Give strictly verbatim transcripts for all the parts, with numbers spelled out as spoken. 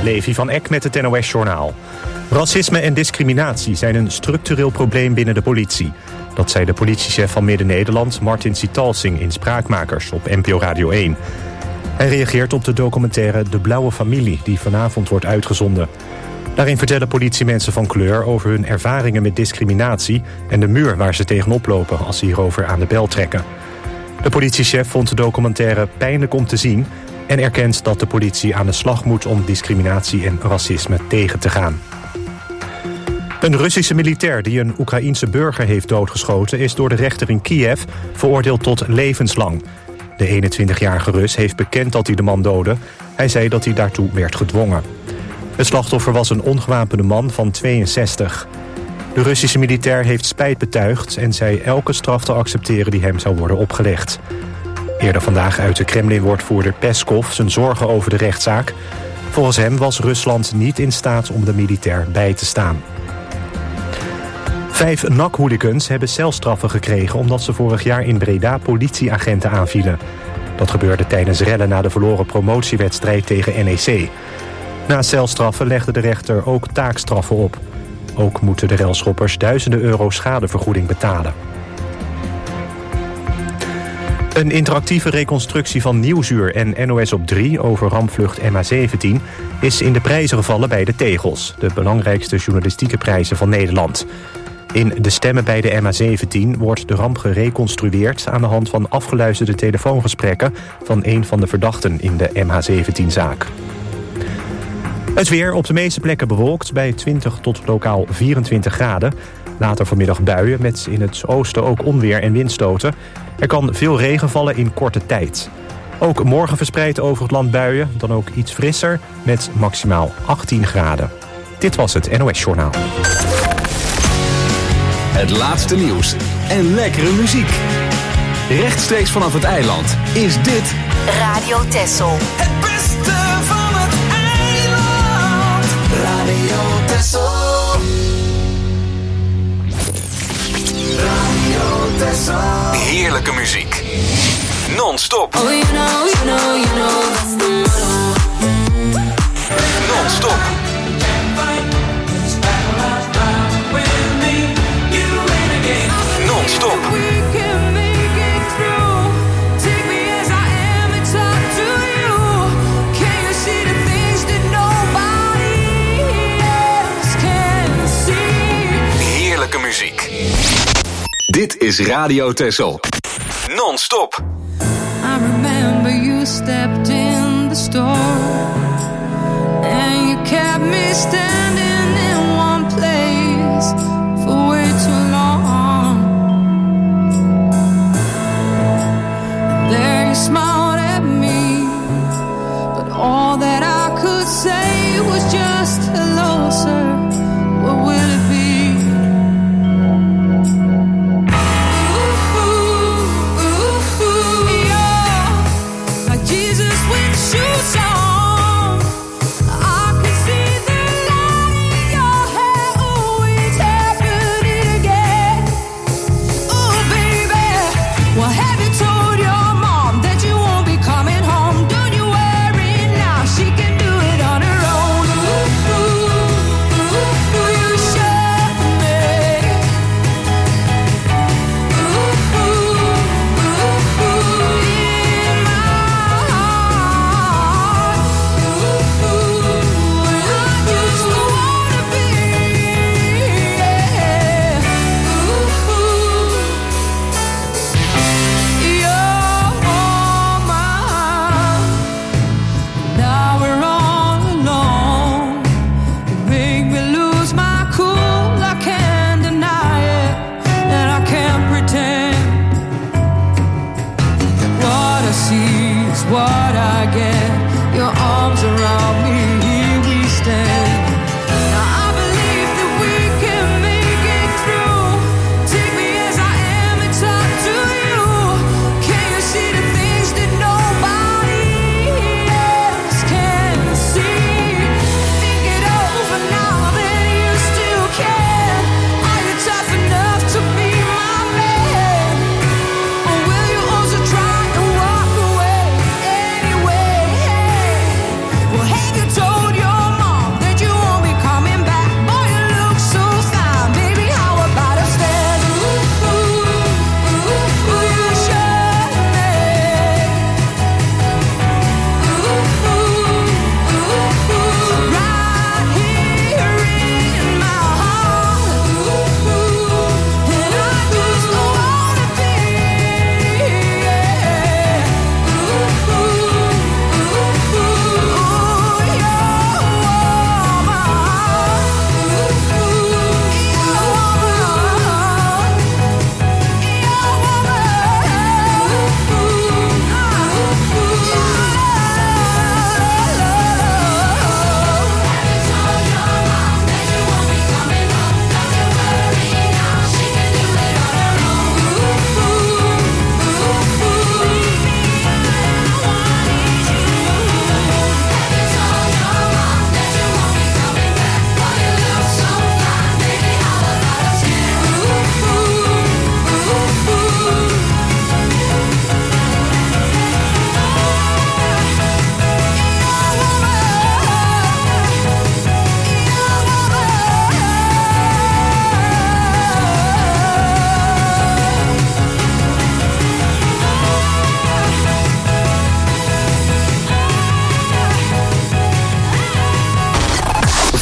Levi van Eck met het N O S-journaal. Racisme en discriminatie zijn een structureel probleem binnen de politie. Dat zei de politiechef van Midden-Nederland, Martin Sitalsing, in Spraakmakers op N P O Radio één. Hij reageert op de documentaire De Blauwe Familie, die vanavond wordt uitgezonden. Daarin vertellen politiemensen van kleur over hun ervaringen met discriminatie en de muur waar ze tegenop lopen als ze hierover aan de bel trekken. De politiechef vond de documentaire pijnlijk om te zien en erkent dat de politie aan de slag moet om discriminatie en racisme tegen te gaan. Een Russische militair die een Oekraïense burger heeft doodgeschoten is door de rechter in Kiev veroordeeld tot levenslang. De eenentwintigjarige Rus heeft bekend dat hij de man doodde. Hij zei dat hij daartoe werd gedwongen. Het slachtoffer was een ongewapende man van tweeënzestig. De Russische militair heeft spijt betuigd en zei elke straf te accepteren die hem zou worden opgelegd. Eerder vandaag uitte Kremlin-woordvoerder Peskov zijn zorgen over de rechtszaak. Volgens hem was Rusland niet in staat om de militair bij te staan. Vijf N A C-hooligans hebben celstraffen gekregen omdat ze vorig jaar in Breda politieagenten aanvielen. Dat gebeurde tijdens rellen na de verloren promotiewedstrijd tegen N E C. Na celstraffen legde de rechter ook taakstraffen op. Ook moeten de relschoppers duizenden euro schadevergoeding betalen. Een interactieve reconstructie van Nieuwsuur en N O S op drie over rampvlucht M H zeventien... is in de prijzen gevallen bij de Tegels, de belangrijkste journalistieke prijzen van Nederland. In De Stemmen bij de M H zeventien wordt de ramp gereconstrueerd aan de hand van afgeluisterde telefoongesprekken van een van de verdachten in de M H zeventien-zaak. Het weer op de meeste plekken bewolkt bij twintig tot lokaal vierentwintig graden. Later vanmiddag buien met in het oosten ook onweer en windstoten. Er kan veel regen vallen in korte tijd. Ook morgen verspreid over het land buien, dan ook iets frisser met maximaal achttien graden. Dit was het N O S-journaal. Het laatste nieuws en lekkere muziek. Rechtstreeks vanaf het eiland is dit Radio Texel. Het beste van het eiland. Radio Texel. Radio Texel. heerlijke muziek. Non-stop. Oh, you know, you know, you know, that's the motto. Non-stop. Non-stop. Heerlijke muziek. Dit is Radio Texel. Non-stop. I remember you stepped in the store and you kept me standing in one place for way too long. There you smiled at me, but all that I could say was just hello, sir. What will it be? She can do it on her own. Ooh.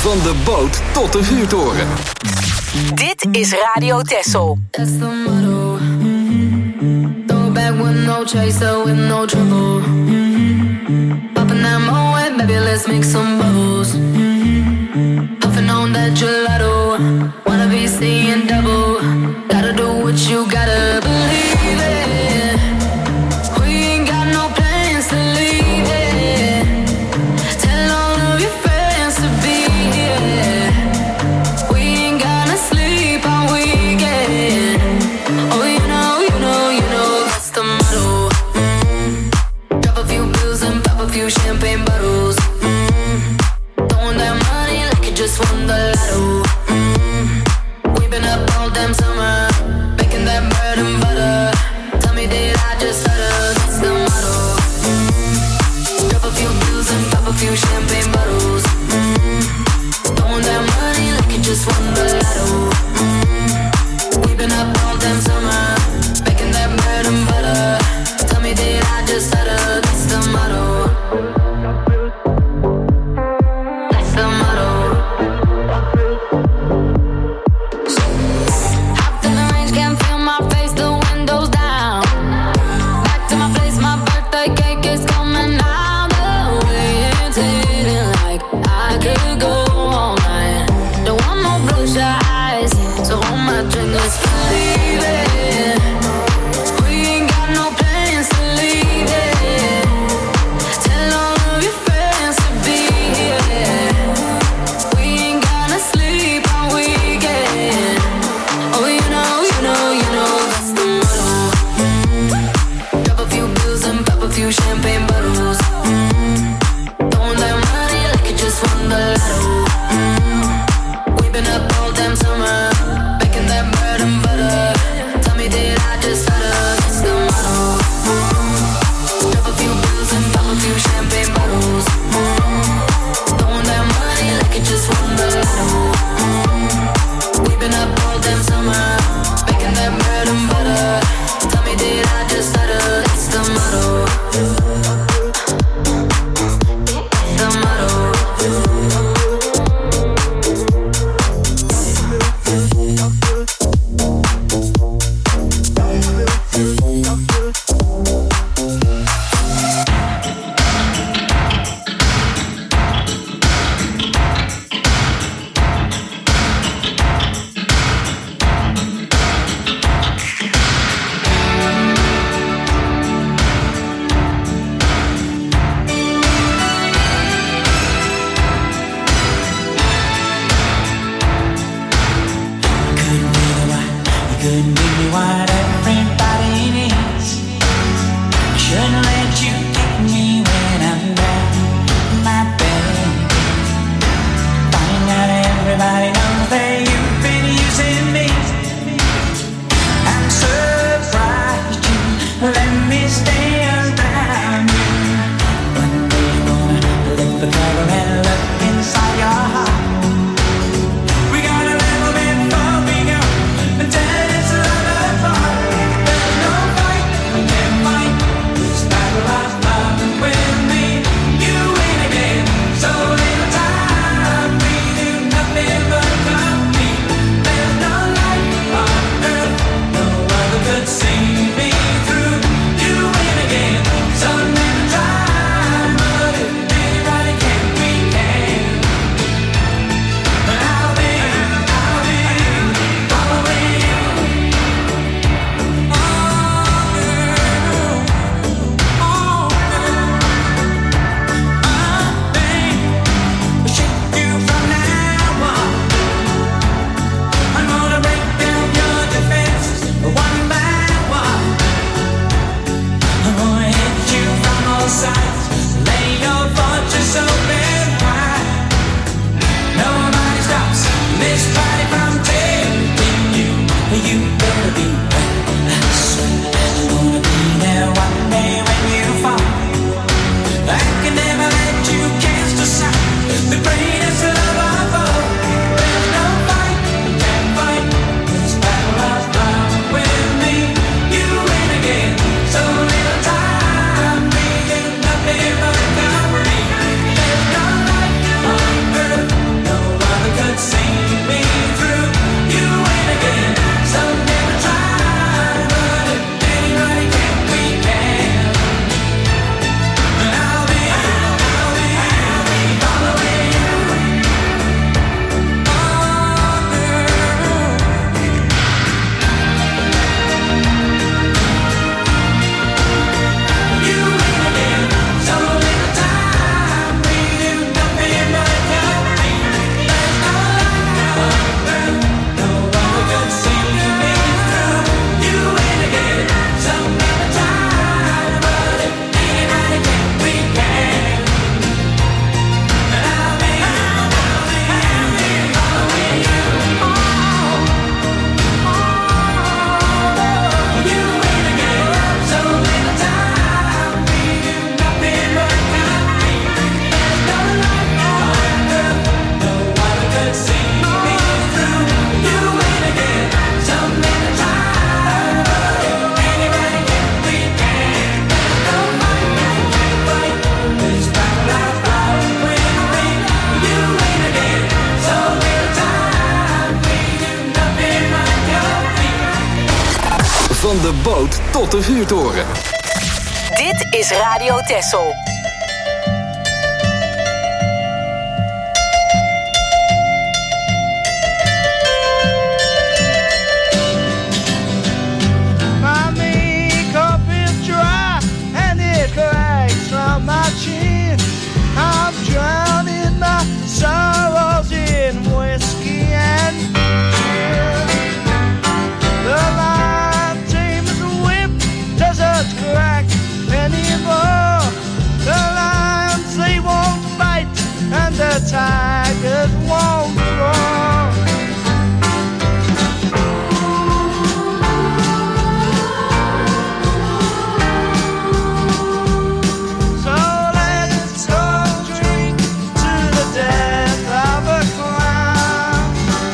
Van de boot tot de vuurtoren. Dit is Radio Texel. That's the motto. Throw back with no chaser, with no trouble. Popping that moe, baby, let's make some bubbles. Puffing on that gelato. Wanna be seeing double. Gotta do what you gotta believe it. We ain't got no plans to leave it. Tell all of your friends to be here. We ain't gonna sleep all weekend. Oh, you know, you know, you know, that's the motto. Mm-hmm. Drop a few bills and pop a few champagne bottles. Mm-hmm. Throwing that money like you just won the lotto. Mm-hmm. We've been up all damn summer, making that bread and butter. Tell me, did I just stutter? That's the motto. Mm-hmm. Drop a few bills and pop a few champagne bottles. Mm-hmm. Throwing that money like you just won the lotto. Mm-hmm. We've been up all damn summer, making that bread and butter. Tell me, did I just stutter? That's the motto. That's the motto. Hopped in the range, can't feel my face, the windows down. Back to my place, my birthday cake is coming out. The way it's hitting, like I could go all night. Don't want no bloodshot eyes, so hold my drink, let's believe it. Van de boot tot de vuurtoren. Dit is Radio Texel. My makeup is dry and it cracks on my chin. I'm drowning my sorrows in whiskey and gin. The lion tamer's whip doesn't crack anymore. The lions, they won't bite and the tigers won't roar. So let's go drink to the death of a clown.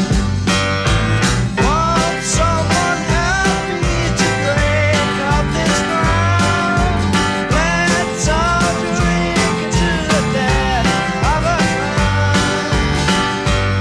Won't someone help me to break up this ground? Let's all drink to the death of a clown.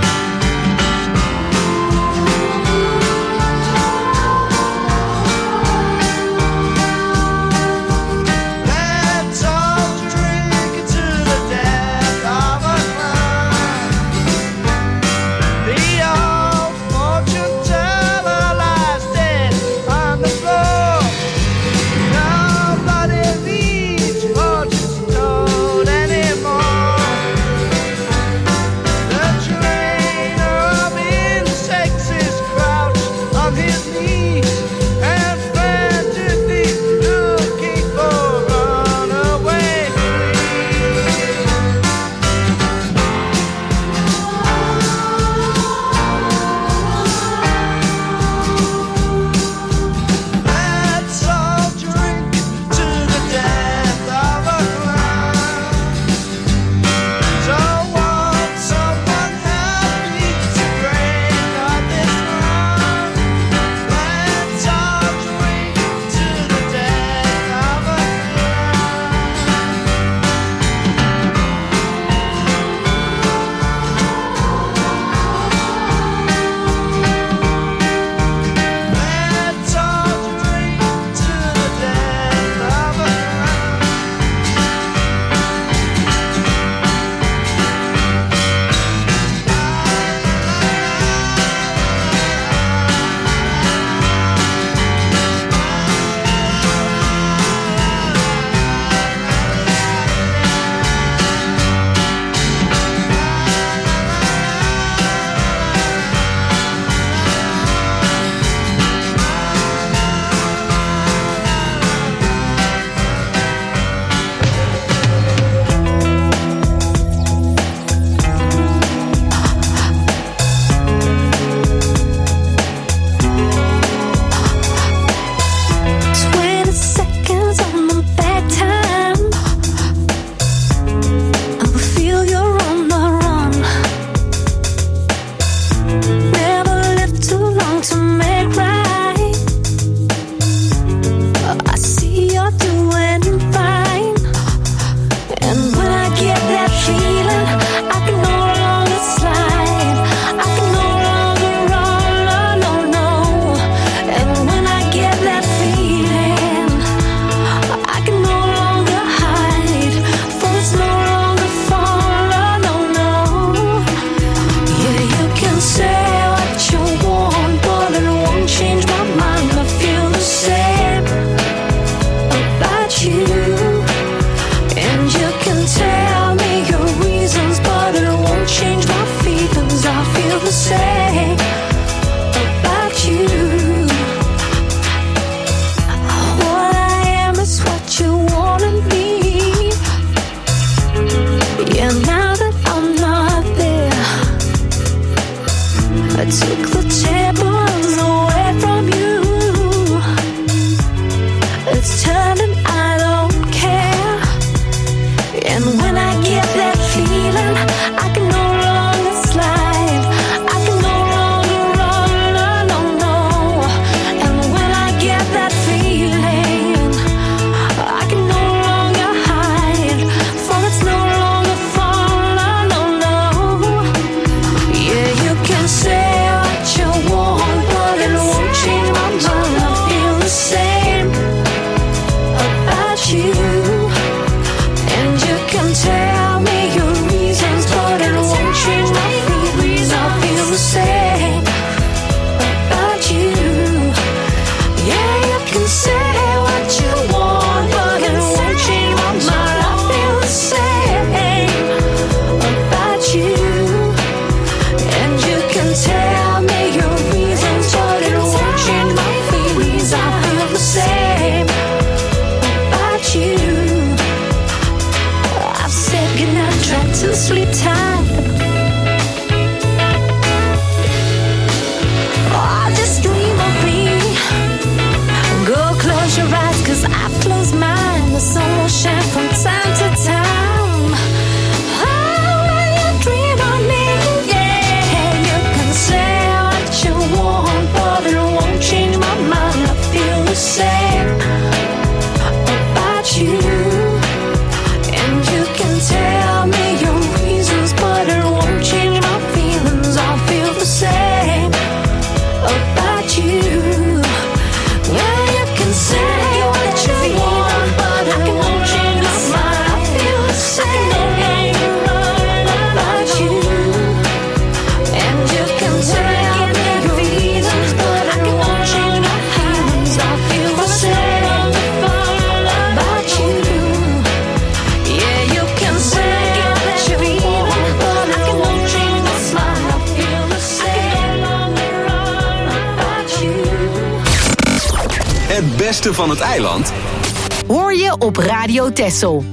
beste van het eiland hoor je op Radio Texel.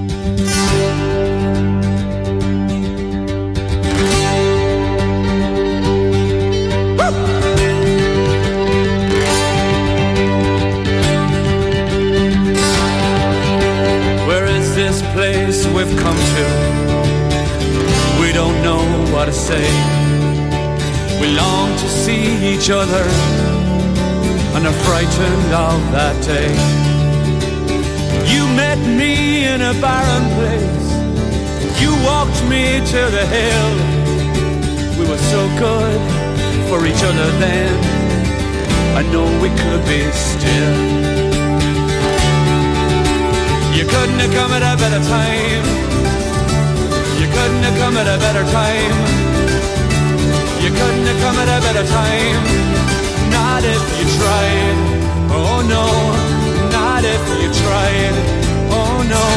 Place we've come to, we don't know what to say. We long to see each other and are frightened of that day. You met me in a barren place, you walked me to the hill. We were so good for each other then, I know we could be still. You couldn't have come at a better time. You couldn't have come at a better time. You couldn't have come at a better time. Not if you tried. Oh no. Not if you tried. Oh no.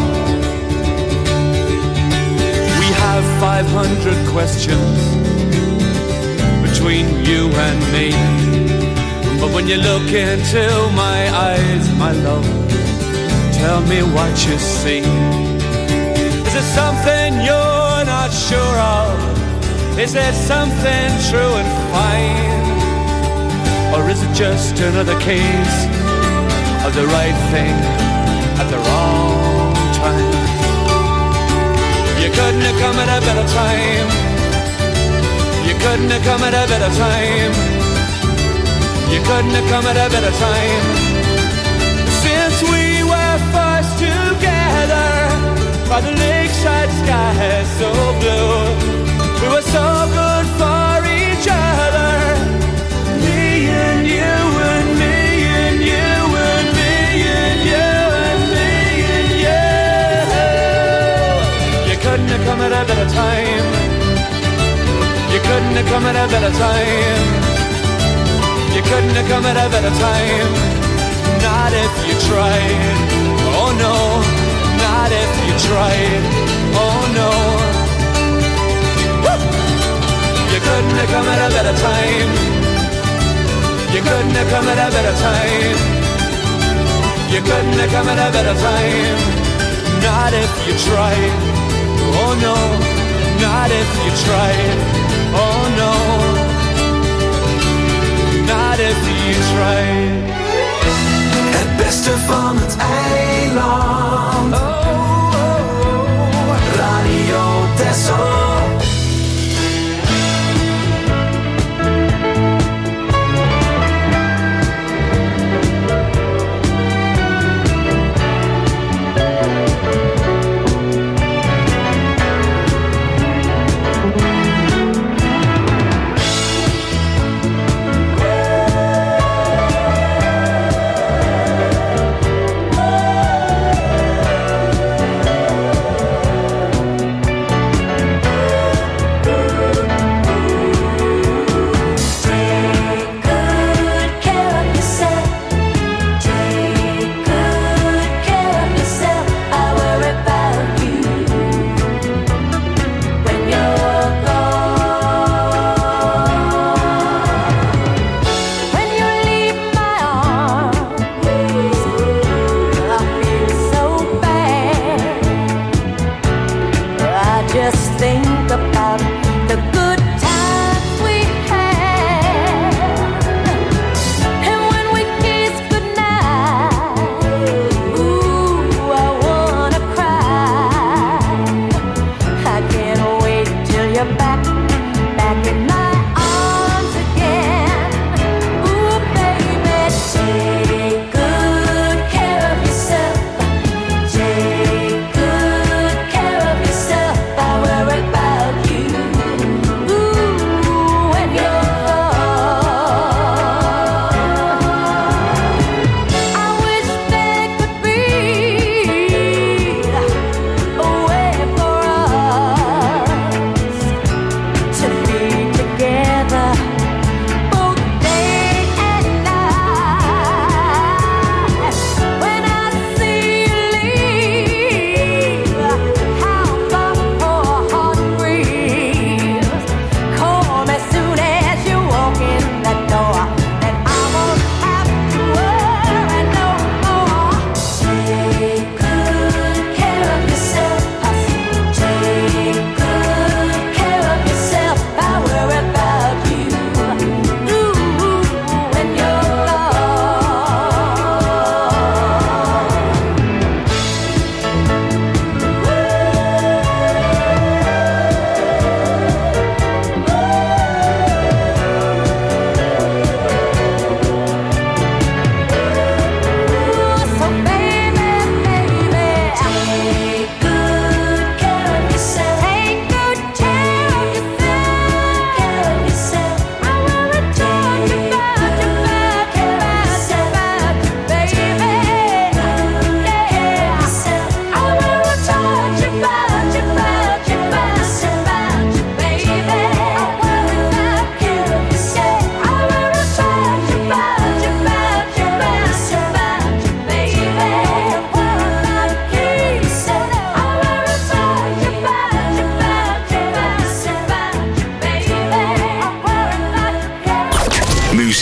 We have five hundred questions between you and me, but when you look into my eyes, my love, tell me what you see. Is it something you're not sure of? Is it something true and fine? Or is it just another case of the right thing at the wrong time? You couldn't have come at a better time. You couldn't have come at a better time. You couldn't have come at a better time. Since we first together by the lakeside sky so blue, we were so good for each other. Me and you and me and you and me and you and me and you. You couldn't have come at a better time. You couldn't have come at a better time. You couldn't have come at a better time. Not if you tried. Oh no, not if you tried. Oh no. Woo! You couldn't have come at a better time. You couldn't have come at a better time. You couldn't have come at a better time. Not if you tried. Oh no, not if you tried. Oh no, not if you tried. Het beste van het eiland. Oh, oh, oh. Radio Texel.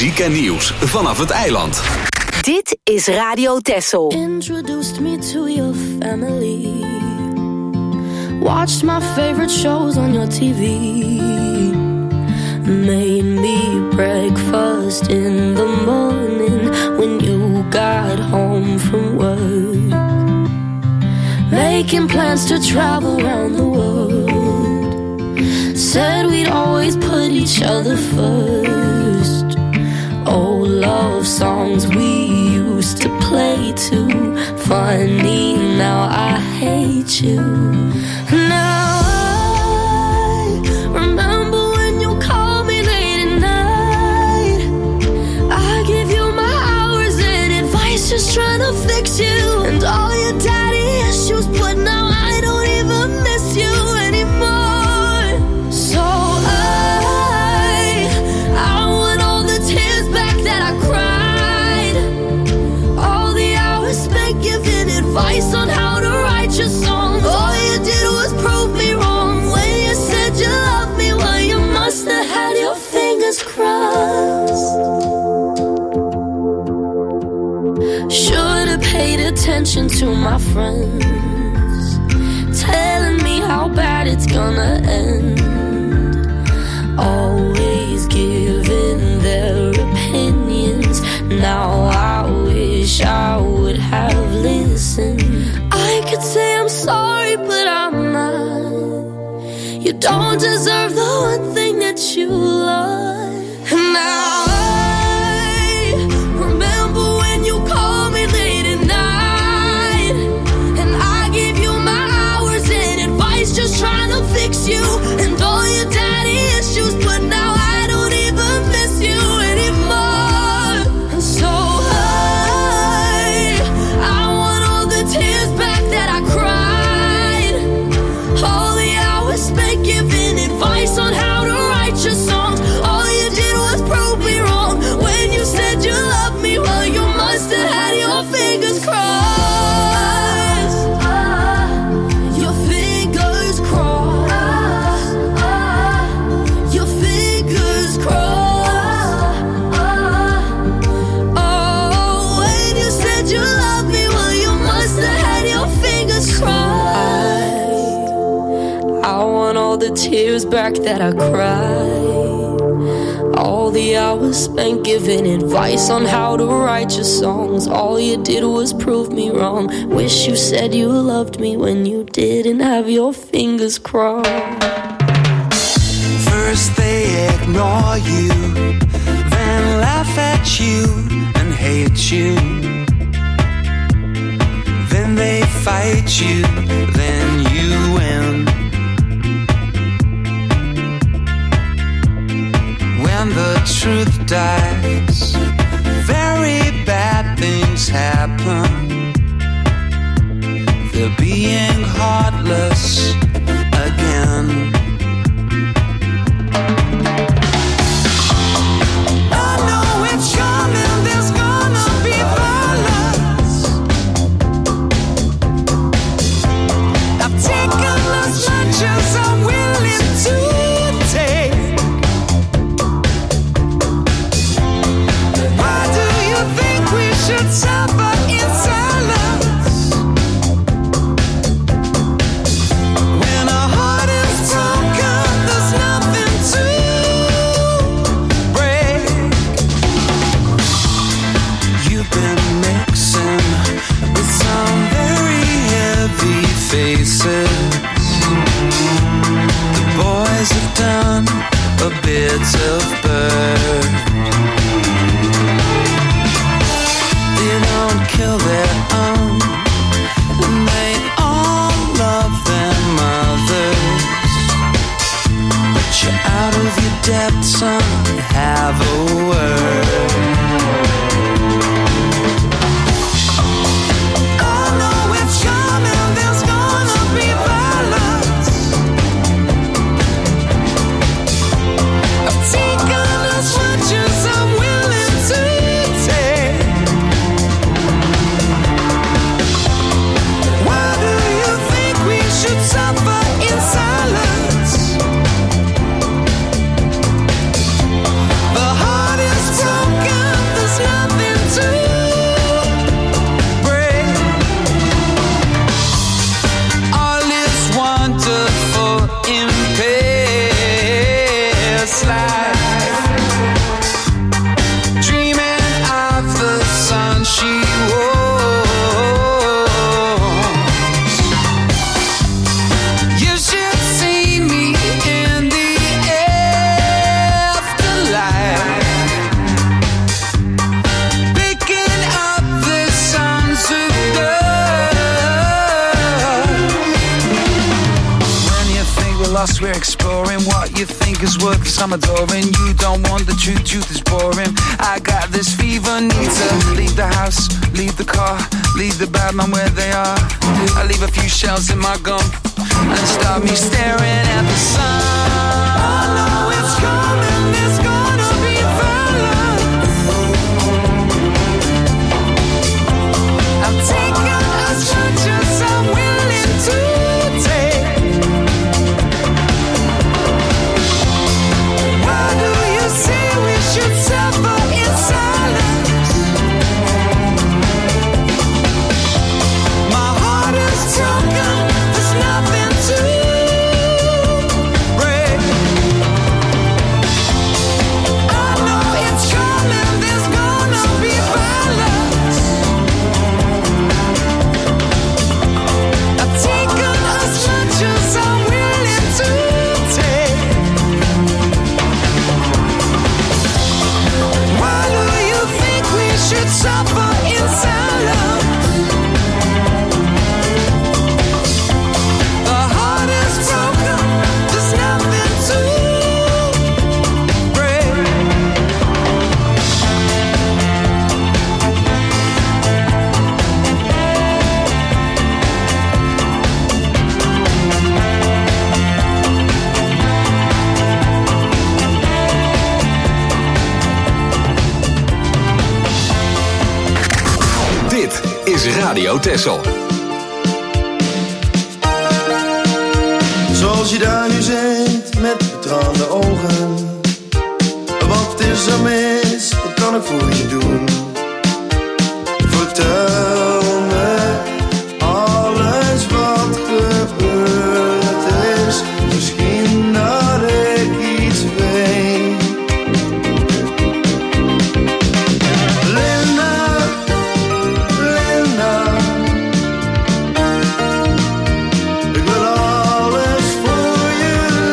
muziek en nieuws vanaf het eiland. Dit is Radio Texel. Introduced me to your family. Watched my favorite shows on your T V. Made me breakfast in the morning when you got home from work. Making plans to travel around the world. Said we'd always put each other first. Old love songs we used to play too. Funny, now I hate you. Now I remember when you called me late at night. I give you my hours and advice, just trying to fix you. And all your daddy issues, but now I don't even miss you anymore. So I, I want all the tears back that I cried. All the hours spent giving advice on how to write your songs. All you did was prove me wrong when you said you loved me. Well, you must have had your fingers crossed. Should have paid attention to my friends, telling me how bad it's gonna end. Always giving their opinions. Now I wish I would have listened. I could say I'm sorry, but I'm not. You don't deserve the one thing that you love. And now I remember when you called me late at night, and I gave you my hours and advice, just trying to fix you. And all your daddy issues, but now I don't even miss you anymore. And so I, I want all the tears back that I cried. All the hours spent giving advice on how to write your songs. All you did was prove me wrong when you said you loved me. Well, you must have had your fingers crossed. Your fingers crossed. Your fingers crossed. Oh, when you said you loved me, well, you must have had your fingers crossed. I want all the tears back that I cried. All the hours spent giving advice on how to write your songs. All you did was prove me wrong. Wish you said you loved me when you didn't have your fingers crossed. First they ignore you, then laugh at you and hate you. Then they fight you, then you win. When the truth dies, very bad things happen. They're being heartless again. I know it's coming, there's gonna be violence. I've taken as much as I'm willing to take. Why do you think we should suffer in silence? When our heart is broken, there's nothing to break. You've been mixing with some very heavy faces. The boys have done a bit of bird. They don't kill their own, and they all love their mothers. But you're out of your depth, son, have a word. I know it's coming, there's gonna be violence. I've taken as much as I'm willing to take. Why do you think we should suffer in silence? The heart is broken. ignoring what you think is worth some adoring. You don't want the truth, truth is boring. I got this fever, need to leave the house, leave the car, leave the bad man where they are. I leave a few shells in my gum and start me staring at the sun. I know it's coming, it's gonna be violence. I've taken as much as I'm willing to take. Why do you say we should suffer in silence? My heart is broken, there's nothing to break. I know it's coming, there's gonna be violence. I've taken as much as I'm willing to take. Why do you think we should suffer in silence? The heart is broken, there's nothing to break. Dit is Radio Texel. Zoals je daar nu zit met betraande ogen. Wat is er mis? Wat kan ik voor je doen? Vertel me alles wat gebeurd is. Misschien dat ik iets weet. Linda, Linda, ik wil alles voor je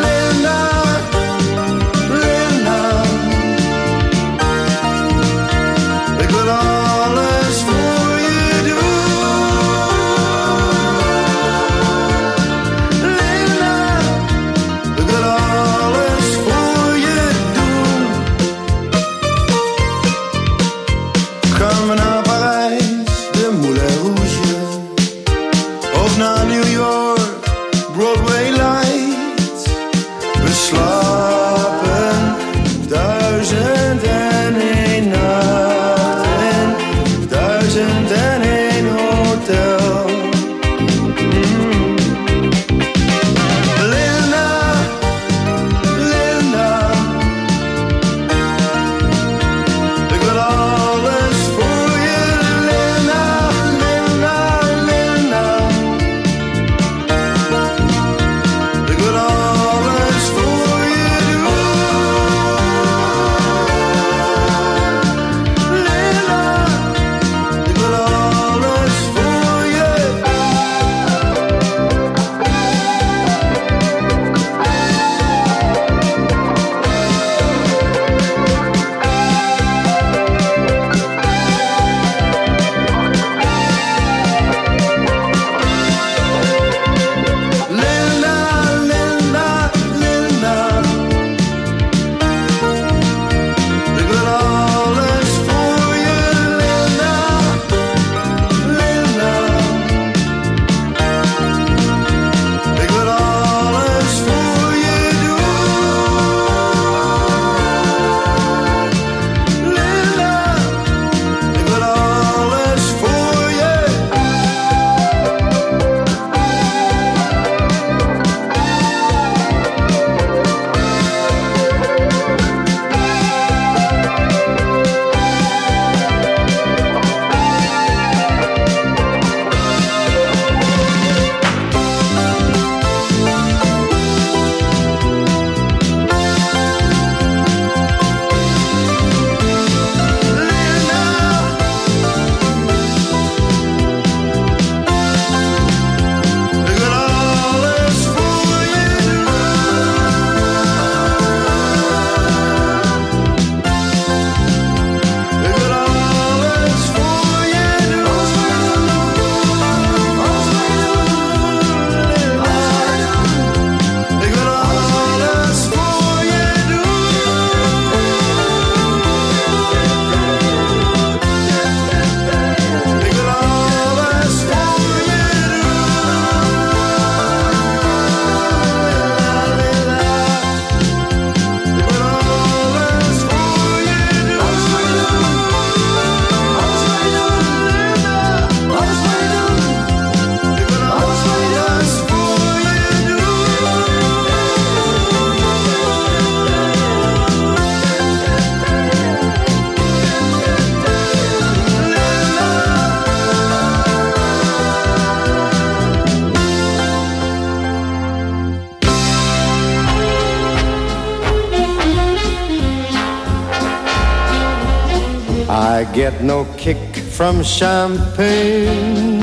I get no kick from champagne.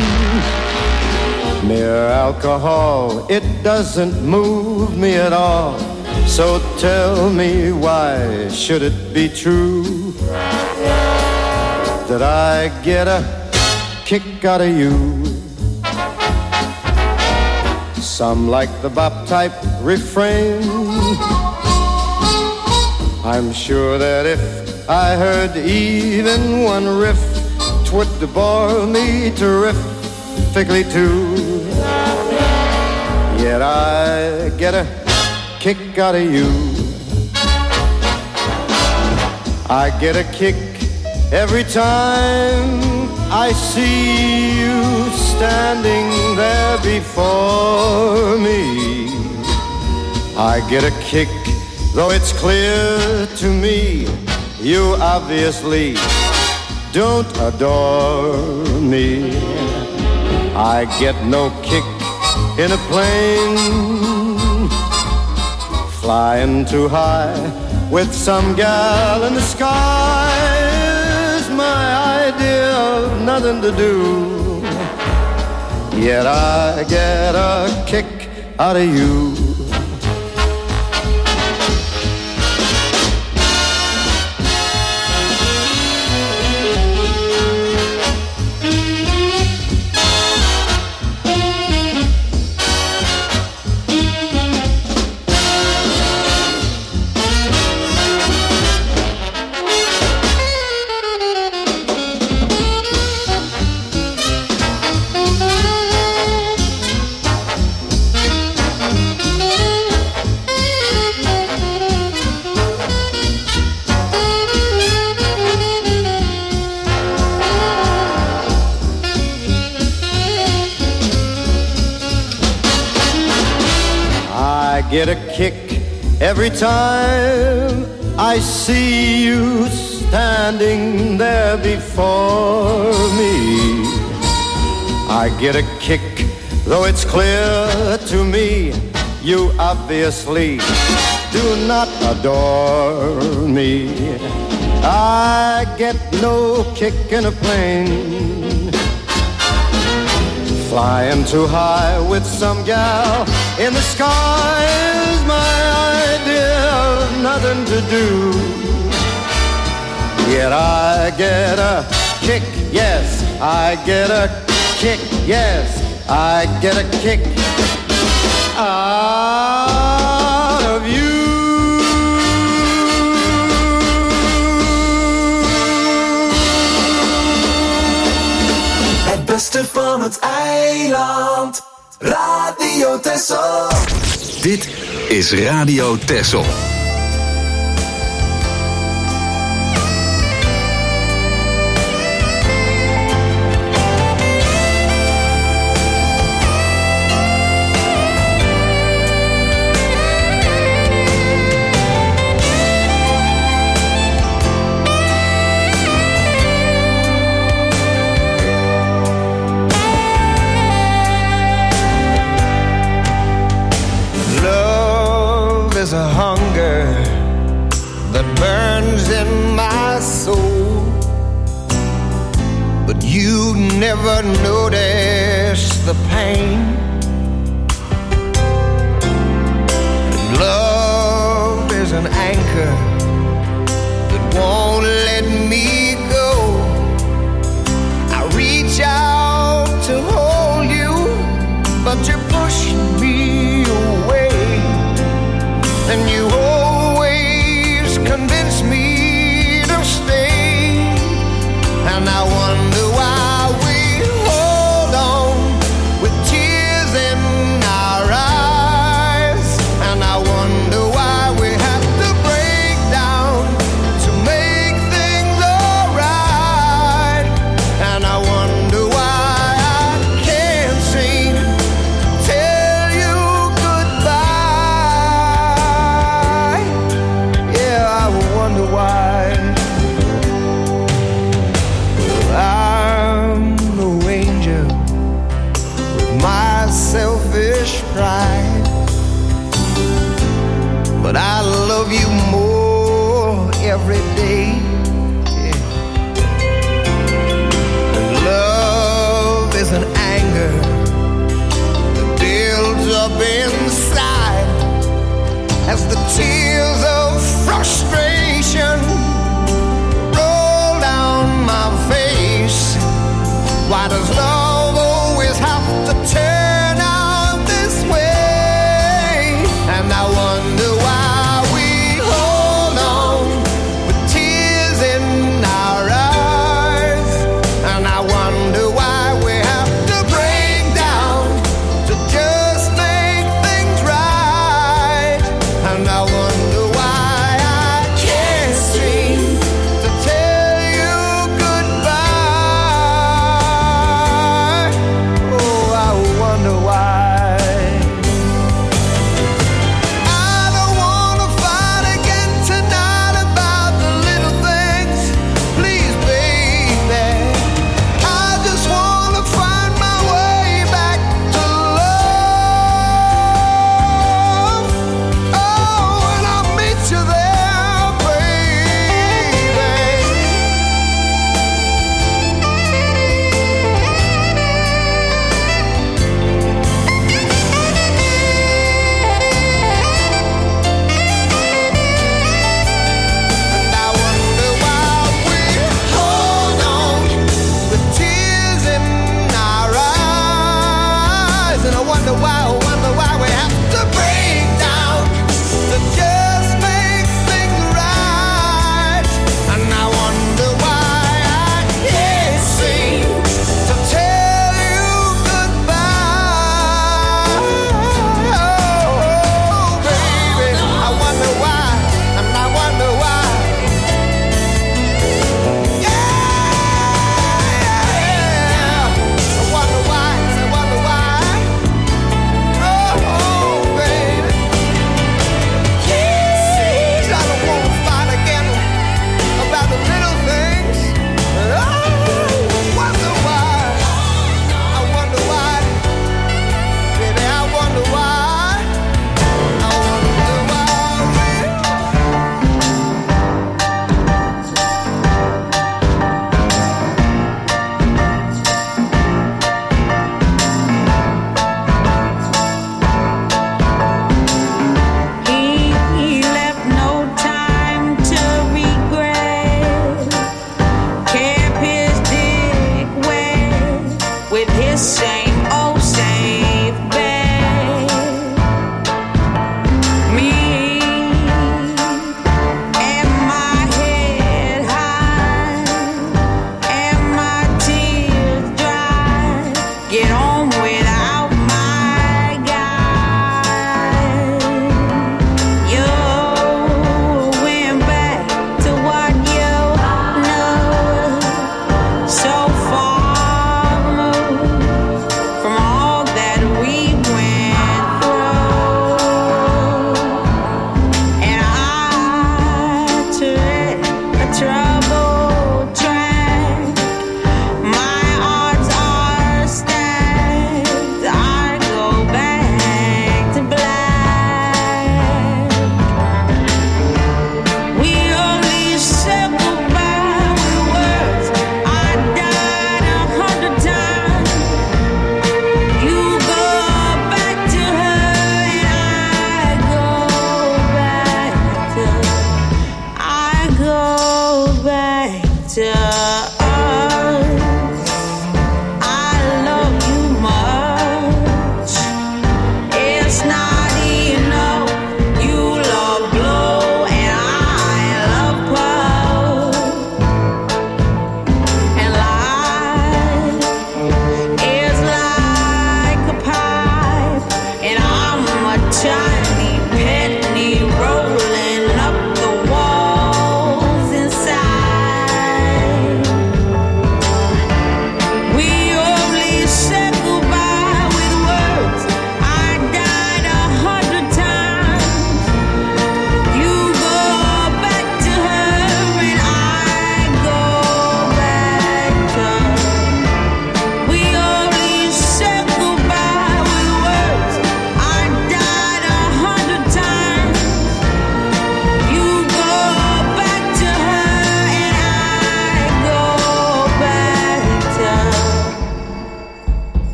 Mere alcohol, it doesn't move me at all. So tell me, why should it be true that I get a kick out of you? Some like the bop type refrain. I'm sure that if I heard even one riff, 'twould bore me terrifically too. Yet I get a kick out of you. I get a kick every time I see you standing there before me. I get a kick, though it's clear to me you obviously don't adore me. I get no kick in a plane, flying too high with some gal in the sky is my idea of nothing to do. Yet I get a kick out of you. Get a kick every time I see you standing there before me. I get a kick, though it's clear to me you obviously do not adore me. I get no kick in a plane, flying too high with some gal in the sky is my idea of nothing to do. Yet I get a kick, yes, I get a kick, yes, I get a kick out of you. Het beste van het eiland. Radio Texel. Dit is Radio Texel. There's a hunger that burns in my soul, but you never notice the pain. And love is an anchor that won't let me go. I reach out to hold you, but you push me away. And you always convince me to stay. And I wonder why we hold on with tears in our eyes. And I wonder why we have to break down to make things alright. And I wonder why I can't seem to tell you goodbye. Why I'm no angel with my selfish pride, but I love you more every day. Yeah. frustration roll down my face. Why does love always have to turn out this way? And I wonder why we hold on with tears in our eyes. And I wonder why we have to break down to just make things right. And I wonder why I can't seem to tell you goodbye.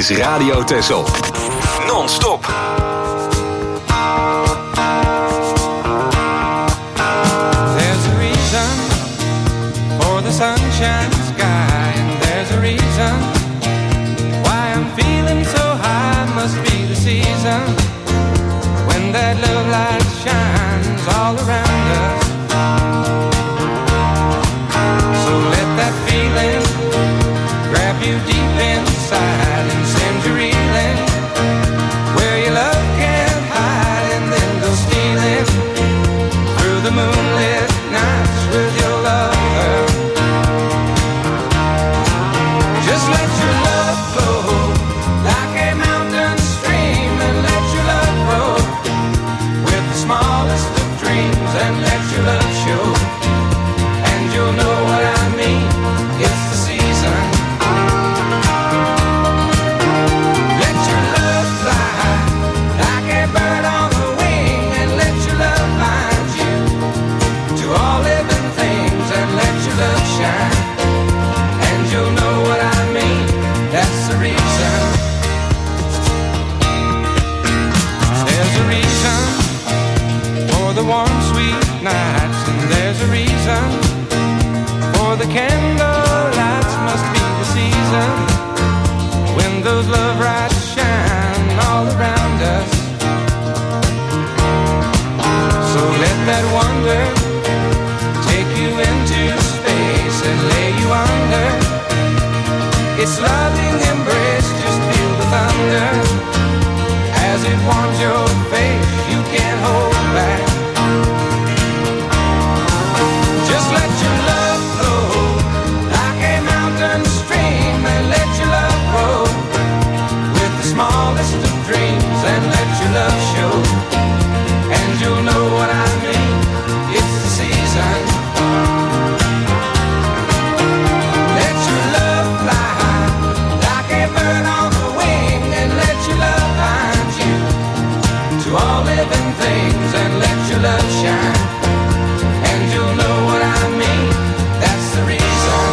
is Radio Texel. Non-stop. There's a reason for the sunshine sky, and there's a reason why I'm feeling so high. Must be the season when that love light shines all around us. So let that feeling grab you deep inside and send you reeling where your love can't hide, and then go stealing through the moonlit nights with your lover. Just let your love flow like a mountain stream, and let your love grow with the smallest of dreams, and let your love show, and you'll know what I mean. It's the season. Let your love fly like a bird on the wing, and let your love find you to all living things, and let your love shine, and you'll know what I mean. That's the reason. There's a reason for the warm, sweet nights, and there's a reason for the candle lights. Must be the season when those love lights shine all around us. So let that wonder take you into space and lay you under its loving embrace. Just feel the thunder as it warms your face. You can't hold back. Just let your love flow like a mountain stream, and let your love grow with the smallest of dreams, and let your love show, and you'll know what I mean. It's the season. Let your love fly like a bird on the wing, and let your love find you to all living things, and let your love shine, and you'll know what I mean. That's the reason.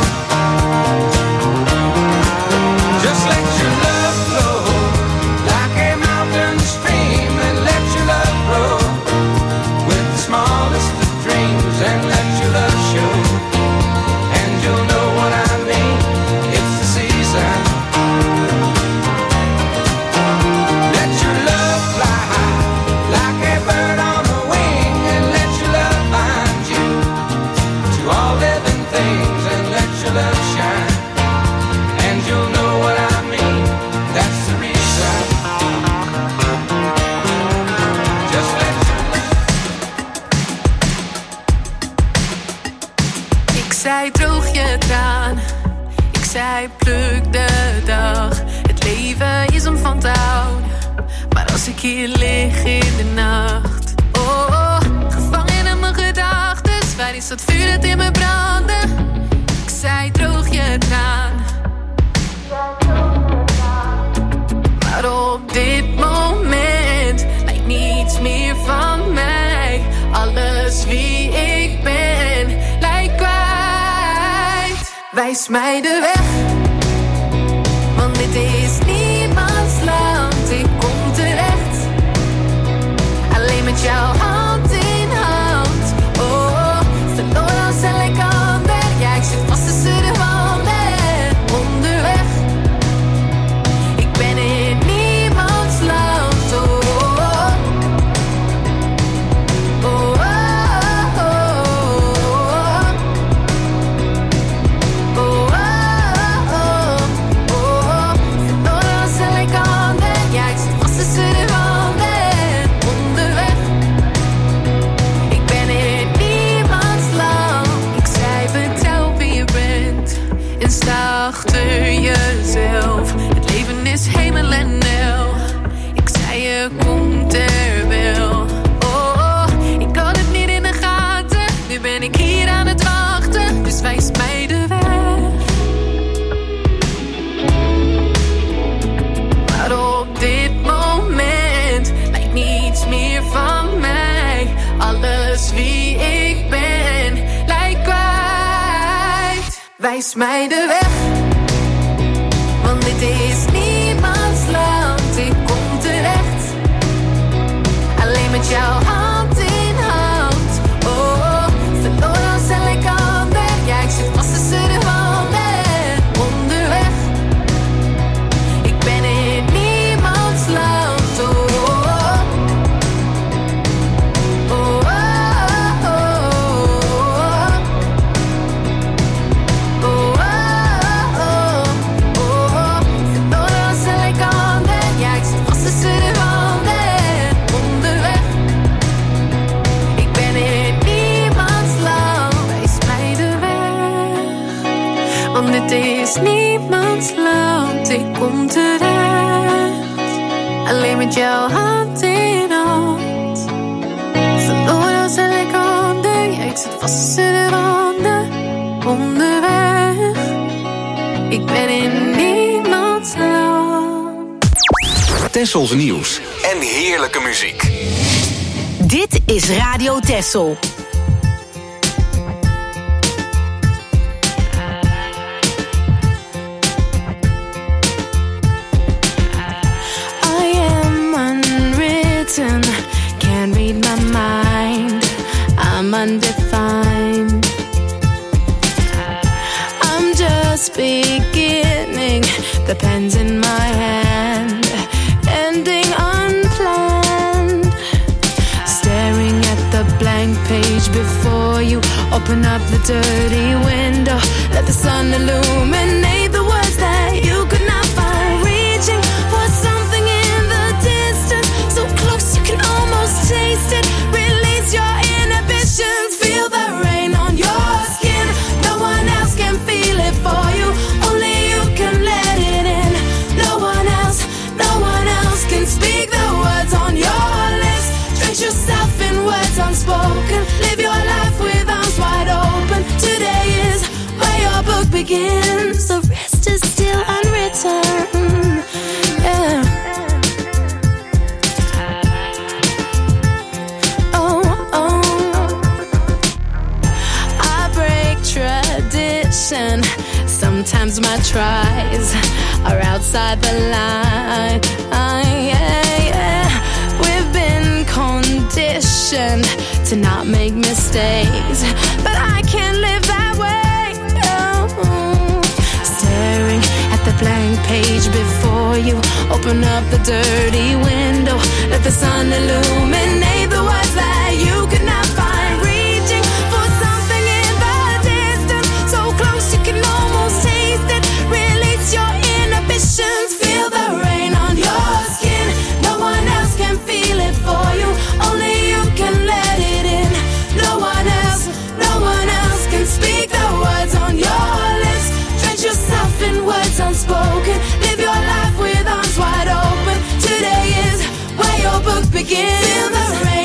Just let your love flow like a mountain stream, and let your love grow with the smallest of dreams, and let your love show, and you'll know what I mean. It's the season. Let your love fly like a bird on the wing, and let your love find you to all living things, and let your love shine, and you'll know what I mean. That's the reason. Just let your Ik zei droog je traan, ik zei pluk de dag. Het leven is om van te houden, maar als ik hier lig in de nacht, oh, oh, gevangen in mijn gedachtes, waar is dat vuur dat in me brandde? Ik zei droog je traan, maar op dit moment lijkt niets meer van mij. Alles wie ik ben lijkt kwijt. Wijs mij de weg, want dit is niemands land. Ik kom terecht, alleen met jouw hand in hand. Oh, oh, verloren als elk ander. Ja, ik zit vast tussen de wanden. Onderweg, ik ben in niemands land. Oh, oh, oh, oh, oh, oh, oh, oh, oh. Verloren als elk ander. Ja, ik zit vast tussen de wanden. Onderweg, ik ben in niemands land. Ik zei vertrouw wie je bent en sta achter jezelf. Het leven is hemel en hel. Ik zei je komt er wel. Oh, oh, ik had het niet in de gaten. Nu ben ik hier aan het wachten, dus wijs mij de weg. Maar op dit moment lijkt niets meer van mij. Alles wie ik ben lijkt kwijt. Wijs mij de weg, want dit is niemand jouw hand in hand. Oh, staat nooit als een lekker ander. Ja, ik zit vast tussen de wanden. Onderweg, ik ben in niemands land. Oh, oh, oh, oh, oh, oh, oh, oh. Staat nooit als een lekker ander. Ja, ik zit vast tussen de wanden. Onderweg, ik ben in niemands land. Wijs mij de weg, want dit is niemands land. Ik kom terecht, alleen met jouw hand in hand. Staat nooit als een lekker ander. Ja, ik zit vast tussen de wanden. Onderweg, ik ben in niemands land. Tessels nieuws en heerlijke muziek. Dit is Radio Tessel. I am unwritten, can't read my mind. I'm undefined. I'm just beginning, the pen's in my hand, ending unplanned. Staring at the blank page before you, open up the dirty window, let the sun illuminate the words that you could not find. Reaching for something in the distance, so close you can almost taste it. Release your inhibitions, feel the rain on your skin. No one else can feel it for you, only you can let it in. No one else, no one else can speak the words on your lips. Drench yourself in words unspoken, live your life with arms wide open. Today is where your book begins, the rest is still unwritten. Yeah. Oh, oh. I break tradition. Sometimes my tries are outside the line. Uh, yeah, yeah. We've been conditioned to not make mistakes, but I can't live that way. Oh. Staring at the blank page before you, open up the dirty window, let the sun illuminate the words that you could not find. Reaching for something in the distance, so close you can almost taste it. Release your inhibitions, feel the rain on your skin. No one else can feel it for you, only you can let it in. No one else, no one else can speak the words on your lips. Drench yourself in words unspoken, live your life with arms wide open. Today is where your book begins. Feel the rain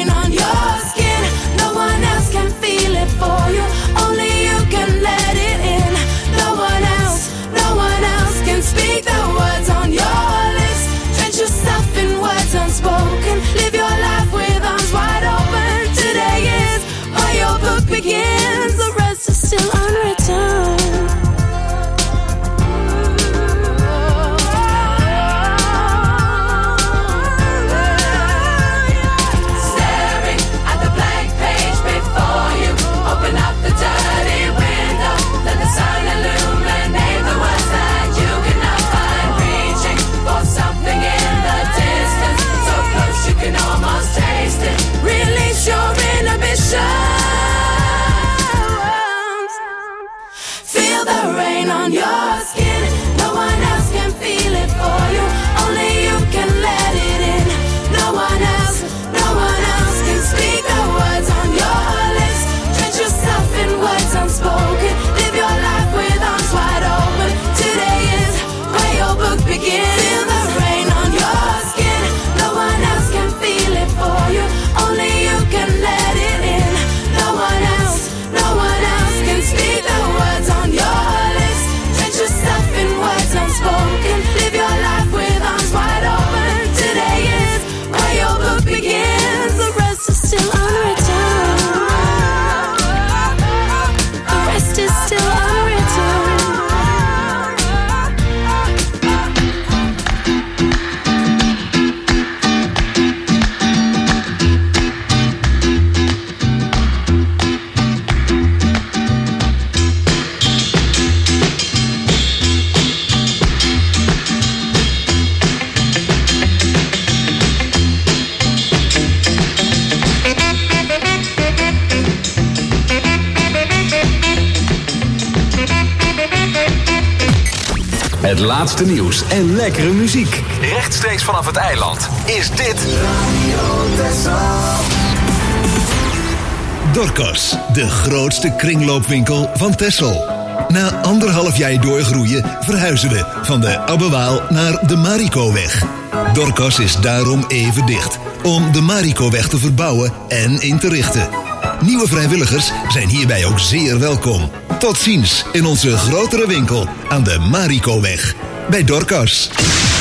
Het laatste nieuws en lekkere muziek. Rechtstreeks vanaf het eiland is dit Radio Texel. Dorcas, de grootste kringloopwinkel van Texel. Na anderhalf jaar doorgroeien verhuizen we van de Abbewaal naar de Marikoweg. Dorcas is daarom even dicht, om de Marikoweg te verbouwen en in te richten. Nieuwe vrijwilligers zijn hierbij ook zeer welkom. Tot ziens in onze grotere winkel aan de Marikoweg bij Dorcas.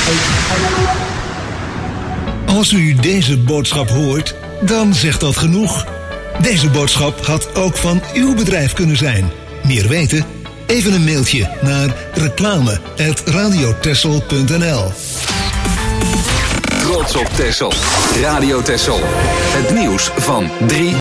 Als u deze boodschap hoort, dan zegt dat genoeg. Deze boodschap had ook van uw bedrijf kunnen zijn. Meer weten? Even een mailtje naar reclame apenstaartje radiotexel punt n l. Trots op Texel. Radio Texel. Het nieuws van drie